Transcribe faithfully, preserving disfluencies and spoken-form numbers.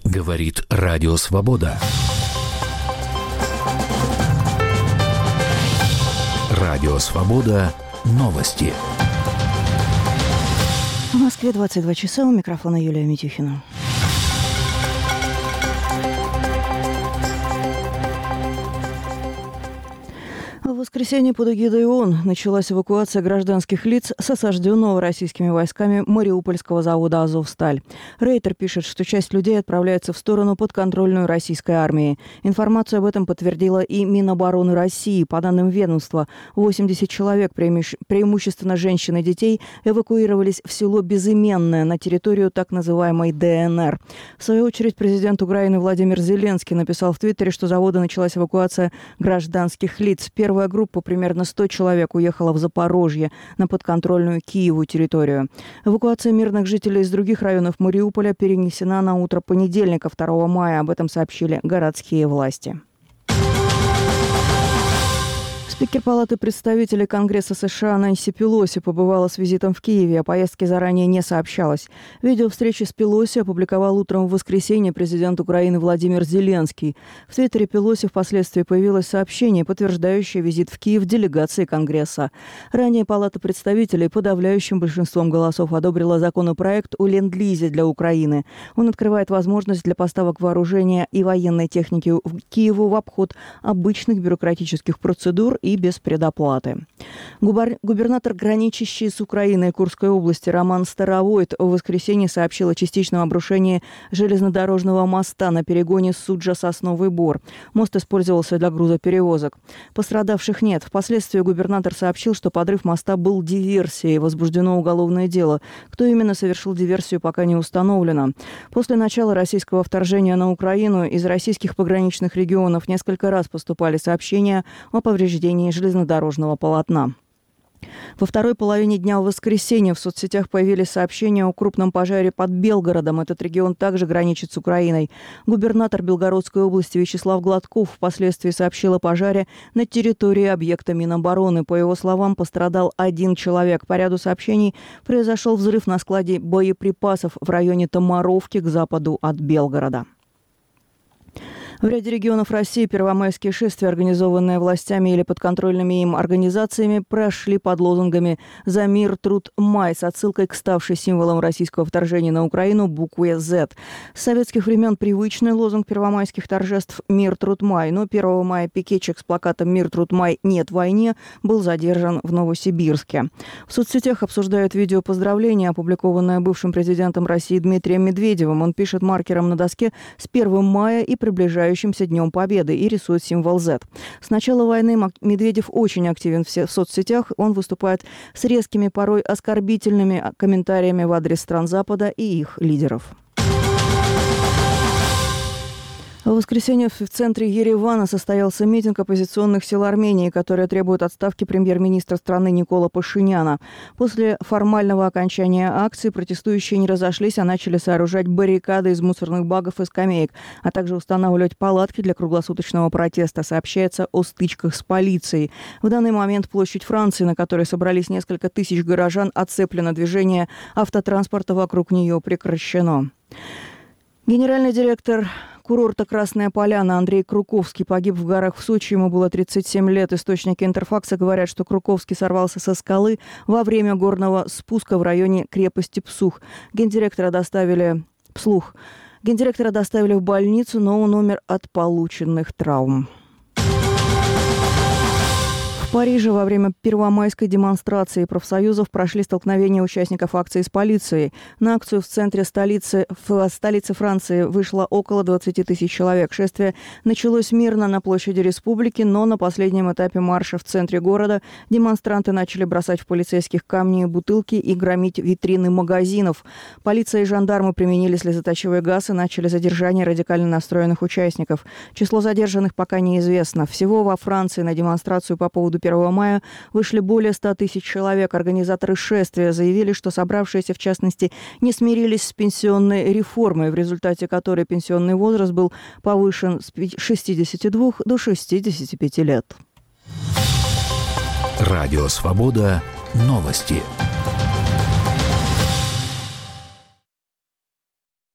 Говорит Радио Свобода. Радио Свобода. Новости. В Москве двадцать два часа. У микрофона Юлия Митюхина. В воскресенье под эгидой ООН началась эвакуация гражданских лиц с осажденного российскими войсками Мариупольского завода «Азовсталь». Рейтер пишет, что часть людей отправляется в сторону подконтрольной российской армии. Информацию об этом подтвердила и Минобороны России. По данным ведомства, восемьдесят человек, преимущественно женщин и детей, эвакуировались в село Безыменное на территорию так называемой ДНР. В свою очередь, президент Украины Владимир Зеленский написал в Твиттере, что с завода началась эвакуация гражданских лиц. Первая группа, примерно сто человек, уехала в Запорожье на подконтрольную Киеву территорию. Эвакуация мирных жителей из других районов Мариуполя перенесена на утро понедельника, второго мая. Об этом сообщили городские власти. Спикер Палаты представителей Конгресса США Нэнси Пелоси побывала с визитом в Киеве. О поездке заранее не сообщалось. Видео встречи с Пелоси опубликовал утром в воскресенье президент Украины Владимир Зеленский. В Твиттере Пелоси впоследствии появилось сообщение, подтверждающее визит в Киев делегации Конгресса. Ранее Палата представителей подавляющим большинством голосов одобрила законопроект о ленд-лизе для Украины. Он открывает возможность для поставок вооружения и военной техники в Киеву в обход обычных бюрократических процедур и без предоплаты. Губер... Губернатор, граничащий с Украиной Курской области Роман Старовойт, в воскресенье сообщил о частичном обрушении железнодорожного моста на перегоне Суджа-Сосновый Бор. Мост использовался для грузоперевозок. Пострадавших нет. Впоследствии губернатор сообщил, что подрыв моста был диверсией. Возбуждено уголовное дело. Кто именно совершил диверсию, пока не установлено. После начала российского вторжения на Украину из российских пограничных регионов несколько раз поступали сообщения о повреждении железнодорожного полотна. Во второй половине дня в воскресенье в соцсетях появились сообщения о крупном пожаре под Белгородом. Этот регион также граничит с Украиной. Губернатор Белгородской области Вячеслав Гладков впоследствии сообщил о пожаре на территории объекта Минобороны. По его словам, пострадал один человек. По ряду сообщений произошел взрыв на складе боеприпасов в районе Томаровки к западу от Белгорода. В ряде регионов России первомайские шествия, организованные властями или подконтрольными им организациями, прошли под лозунгами «За мир, труд, май» с отсылкой к ставшей символом российского вторжения на Украину букве «З». С советских времен привычный лозунг первомайских торжеств «Мир, труд, май», но первого мая пикетчик с плакатом «Мир, труд, май, нет войне» был задержан в Новосибирске. В соцсетях обсуждают видео поздравления, опубликованное бывшим президентом России Дмитрием Медведевым. Он пишет маркером на доске «С первым мая и приближающимся Днем Победы» и рисует символ «З». С начала войны Медведев очень активен в соцсетях. Он выступает с резкими, порой оскорбительными комментариями в адрес стран Запада и их лидеров. В воскресенье в центре Еревана состоялся митинг оппозиционных сил Армении, которые требуют отставки премьер-министра страны Никола Пашиняна. После формального окончания акции протестующие не разошлись, а начали сооружать баррикады из мусорных баков и скамеек, а также устанавливать палатки для круглосуточного протеста. Сообщается о стычках с полицией. В данный момент площадь Франции, на которой собрались несколько тысяч горожан, оцеплено, движение автотранспорта вокруг нее прекращено. Генеральный директор курорта «Красная Поляна» Андрей Круковский погиб в горах в Сочи. Ему было тридцать семь лет. Источники Интерфакса говорят, что Круковский сорвался со скалы во время горного спуска в районе крепости Псух. Гендиректора доставили... Пслух. Гендиректора доставили в больницу, но он умер от полученных травм. В Париже во время первомайской демонстрации профсоюзов прошли столкновения участников акции с полицией. На акцию в центре столицы, в столице Франции вышло около двадцати тысяч человек. Шествие началось мирно на площади Республики, но на последнем этапе марша в центре города демонстранты начали бросать в полицейских камни и бутылки и громить витрины магазинов. Полиция и жандармы применили слезоточивый газ и начали задержание радикально настроенных участников. Число задержанных пока неизвестно. Всего во Франции на демонстрацию по поводу первого мая вышли более ста тысяч человек. Организаторы шествия заявили, что собравшиеся, в частности, не смирились с пенсионной реформой, в результате которой пенсионный возраст был повышен с шестидесяти двух до шестидесяти пяти лет. Радио «Свобода». Новости.